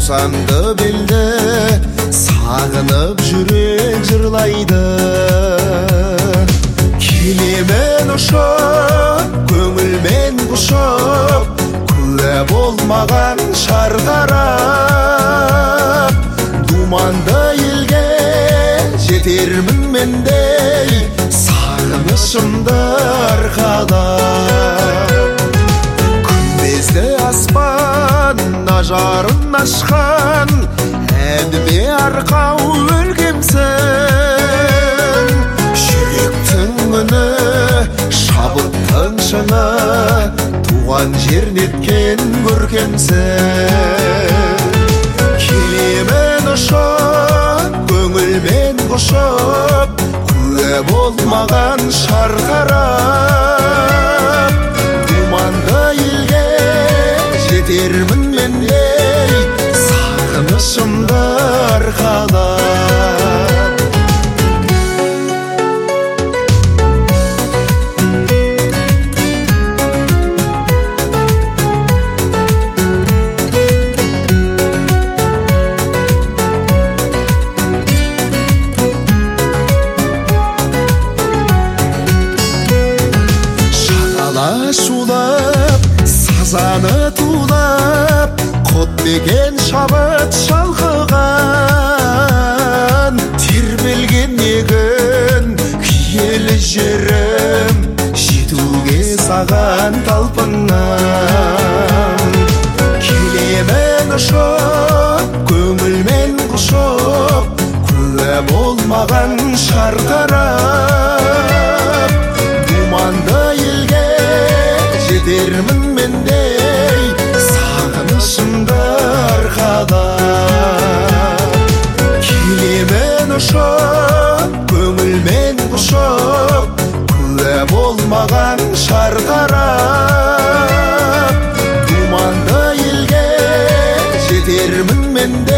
тусанды белде сағынып жүрек жырлайды. Келемен ұшып, көңілмен құшып, күлә болмаған шарқарап, думанды елге жетермін мендей, сағынышымды арқалап. Күмбезді аспан ажарын ашқан, әніме арқау өлгемсің. Жүректің үні, шабыттың шыңы, туған жер неткен көркемсің. Келемен ұшып, көңілмен құшып, күлә болмаған шарқарап, думанды елге жетермін мендей, сағынышымды арқалап. Шулап, сазаны тулап, құтбеген шабыт шалқыған, тербелген егін киелі жерім, жетуге саған талпынам. Келемен ұшып, көңілмен құшып, күлә болмаған шарқарап, думанды елге жетермін мендей, сағынышымды арқалап. Келемен ұшып, көңілмен құшып, күлә болмаған шарқарап, думанды елге жетермін мендей,